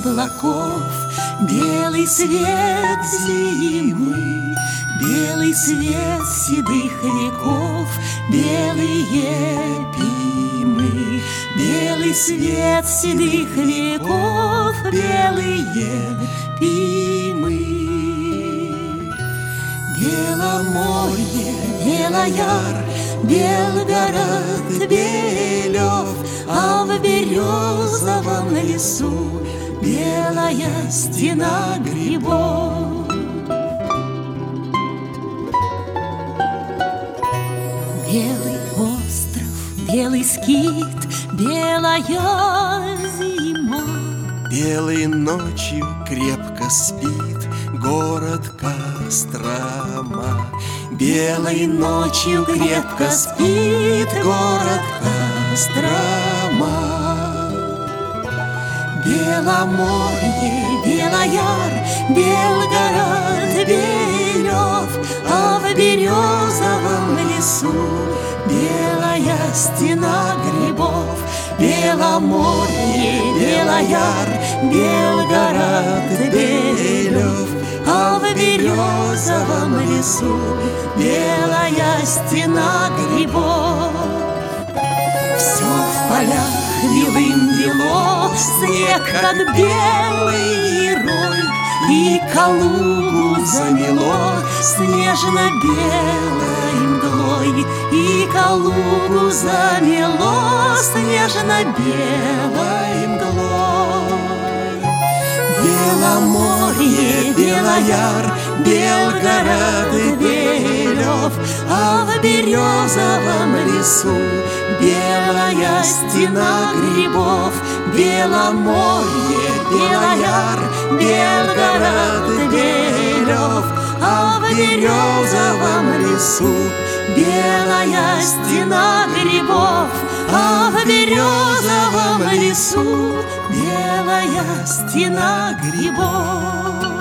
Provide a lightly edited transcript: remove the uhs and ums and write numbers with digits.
облаков, белый свет зимы, белый свет седых веков, белые пимы, белый свет седых веков, белые пимы. Беломорье, Белояр, Белгород, Белев, а в березовом лесу белая стена грибов. Белый остров, белый скит, белая зима. Белой ночью крепко спит город Кострома. Белой ночью крепко спит город Кострома. Беломорье, Белояр, Белгород, Белев, а в березовом лесу белая стена грибов. Беломорье, Белояр, Белгород, Белев, а в березовом лесу белая стена грибов. Все в полях белым-бело, снег как белый рой, и Калугу замело снежно-белой мглой, и Калугу замело снежно-белой мглой. Беломорье, Белояр, Белгород, Белев, а в березовом лесу белая стена грибов. Беломорье, Белояр, Белгород, Белев, а в березовом лесу белая стена грибов, а в березовом лесу белая стена грибов.